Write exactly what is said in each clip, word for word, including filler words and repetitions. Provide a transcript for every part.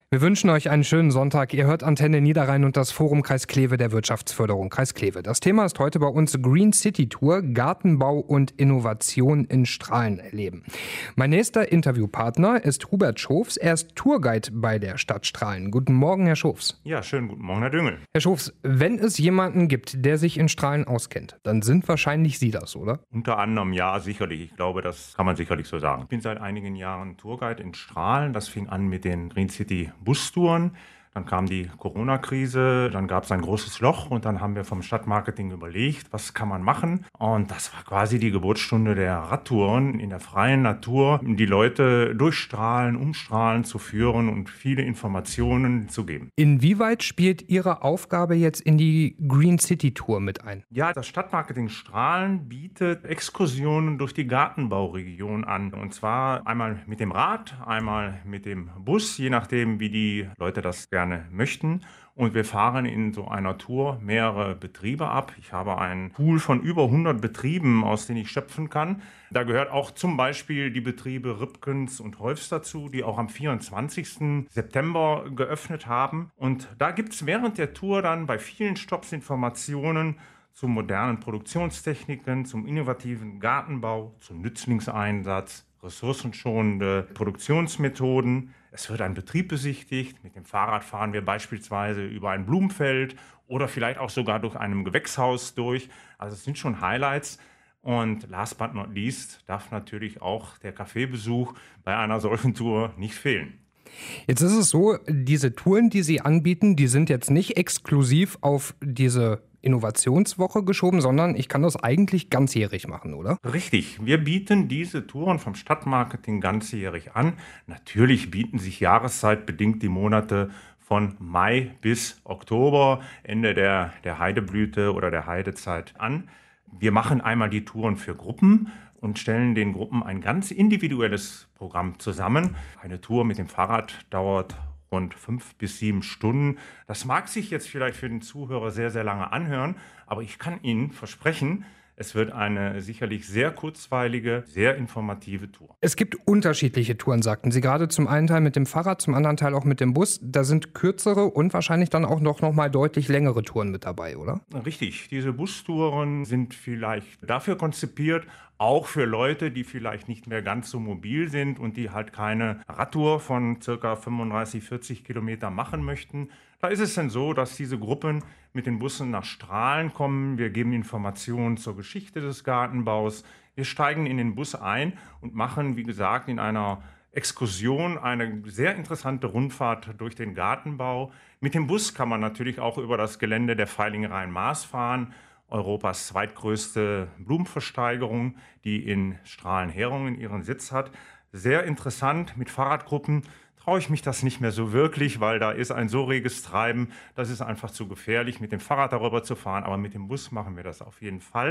Wir wünschen euch einen schönen Sonntag. Ihr hört Antenne Niederrhein und das Forum Kreis Kleve der Wirtschaftsförderung Kreis Kleve. Das Thema ist heute bei uns Green City Tour, Gartenbau und Innovation in Strahlen erleben. Mein nächster Interviewpartner ist Hubert Schofs. Er ist Tourguide bei der Stadt Strahlen. Guten Morgen, Herr Schofs. Ja, schönen guten Morgen, Herr Düngel. Herr Schofs, wenn es jemanden gibt, der sich in Strahlen auskennt, dann sind wahrscheinlich Sie das, oder? Unter anderem ja, sicherlich. Ich glaube, das kann man sicherlich so sagen. Ich bin seit einigen Jahren Tourguide in Strahlen. Das fing an mit den Green City Bustouren. Dann kam die Corona-Krise, dann gab es ein großes Loch und dann haben wir vom Stadtmarketing überlegt, was kann man machen? Und das war quasi die Geburtsstunde der Radtouren in der freien Natur, die Leute durch Strahlen, um Strahlen zu führen und viele Informationen zu geben. Inwieweit spielt Ihre Aufgabe jetzt in die Green City Tour mit ein? Ja, das Stadtmarketing Strahlen bietet Exkursionen durch die Gartenbauregion an. Und zwar einmal mit dem Rad, einmal mit dem Bus, je nachdem, wie die Leute das gerne möchten. Und wir fahren in so einer Tour mehrere Betriebe ab. Ich habe einen Pool von über hundert Betrieben, aus denen ich schöpfen kann. Da gehört auch zum Beispiel die Betriebe Rübkens und Holfs dazu, die auch am vierundzwanzigsten September geöffnet haben. Und da gibt es während der Tour dann bei vielen Stopps Informationen zu modernen Produktionstechniken, zum innovativen Gartenbau, zum Nützlingseinsatz, ressourcenschonende Produktionsmethoden. Es wird ein Betrieb besichtigt. Mit dem Fahrrad fahren wir beispielsweise über ein Blumenfeld oder vielleicht auch sogar durch einem Gewächshaus durch. Also es sind schon Highlights. Und last but not least darf natürlich auch der Kaffeebesuch bei einer solchen Tour nicht fehlen. Jetzt ist es so, diese Touren, die Sie anbieten, die sind jetzt nicht exklusiv auf diese Innovationswoche geschoben, sondern ich kann das eigentlich ganzjährig machen, oder? Richtig, wir bieten diese Touren vom Stadtmarketing ganzjährig an. Natürlich bieten sich jahreszeitbedingt die Monate von Mai bis Oktober, Ende der, der Heideblüte oder der Heidezeit an. Wir machen einmal die Touren für Gruppen und stellen den Gruppen ein ganz individuelles Programm zusammen. Eine Tour mit dem Fahrrad dauert rund fünf bis sieben Stunden. Das mag sich jetzt vielleicht für den Zuhörer sehr, sehr lange anhören, aber ich kann Ihnen versprechen, es wird eine sicherlich sehr kurzweilige, sehr informative Tour. Es gibt unterschiedliche Touren, sagten Sie gerade. Zum einen Teil mit dem Fahrrad, zum anderen Teil auch mit dem Bus. Da sind kürzere und wahrscheinlich dann auch noch, noch mal deutlich längere Touren mit dabei, oder? Richtig. Diese Bustouren sind vielleicht dafür konzipiert, auch für Leute, die vielleicht nicht mehr ganz so mobil sind und die halt keine Radtour von ca. fünfunddreißig, vierzig Kilometer machen möchten. Da ist es dann so, dass diese Gruppen mit den Bussen nach Strahlen kommen. Wir geben Informationen zur Geschichte des Gartenbaus. Wir steigen in den Bus ein und machen, wie gesagt, in einer Exkursion eine sehr interessante Rundfahrt durch den Gartenbau. Mit dem Bus kann man natürlich auch über das Gelände der Veilingen Rhein-Maas fahren. Europas zweitgrößte Blumenversteigerung, die in Strahlen-Herungen ihren Sitz hat. Sehr interessant mit Fahrradgruppen. Traue ich mich das nicht mehr so wirklich, weil da ist ein so reges Treiben, das ist einfach zu gefährlich, mit dem Fahrrad darüber zu fahren. Aber mit dem Bus machen wir das auf jeden Fall.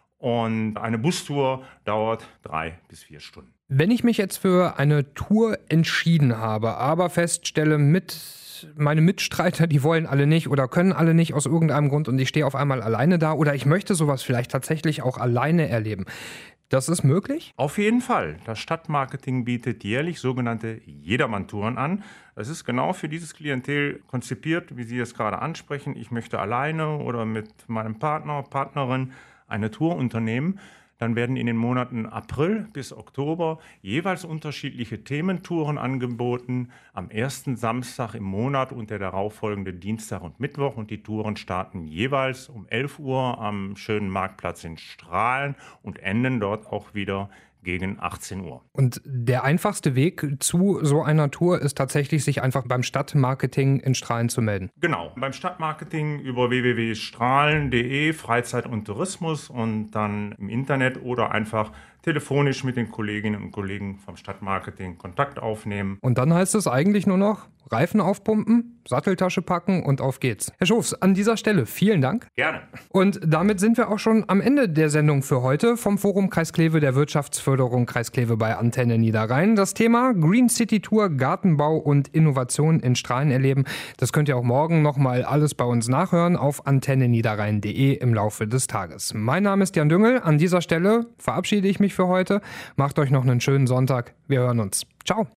Und eine Bustour dauert drei bis vier Stunden. Wenn ich mich jetzt für eine Tour entschieden habe, aber feststelle, mit meine Mitstreiter, die wollen alle nicht oder können alle nicht aus irgendeinem Grund und ich stehe auf einmal alleine da oder ich möchte sowas vielleicht tatsächlich auch alleine erleben. Das ist möglich? Auf jeden Fall. Das Stadtmarketing bietet jährlich sogenannte Jedermann-Touren an. Es ist genau für dieses Klientel konzipiert, wie Sie es gerade ansprechen. Ich möchte alleine oder mit meinem Partner, Partnerin eine Tour unternehmen. Dann werden in den Monaten April bis Oktober jeweils unterschiedliche Thementouren angeboten. Am ersten Samstag im Monat und der darauffolgende Dienstag und Mittwoch. Und die Touren starten jeweils um elf Uhr am schönen Marktplatz in Strahlen und enden dort auch wieder gegen achtzehn Uhr. Und der einfachste Weg zu so einer Tour ist tatsächlich, sich einfach beim Stadtmarketing in Strahlen zu melden. Genau, beim Stadtmarketing über w w w punkt strahlen punkt d e, Freizeit und Tourismus und dann im Internet oder einfach telefonisch mit den Kolleginnen und Kollegen vom Stadtmarketing Kontakt aufnehmen. Und dann heißt es eigentlich nur noch Reifen aufpumpen, Satteltasche packen und auf geht's. Herr Schofs, an dieser Stelle vielen Dank. Gerne. Und damit sind wir auch schon am Ende der Sendung für heute vom Forum Kreis Kleve der Wirtschaftsförderung Kreis Kleve bei Antenne Niederrhein. Das Thema Green City Tour, Gartenbau und Innovation in Strahlen erleben. Das könnt ihr auch morgen nochmal alles bei uns nachhören auf antenne niederrhein punkt d e im Laufe des Tages. Mein Name ist Jan Düngel. An dieser Stelle verabschiede ich mich für heute. Macht euch noch einen schönen Sonntag. Wir hören uns. Ciao.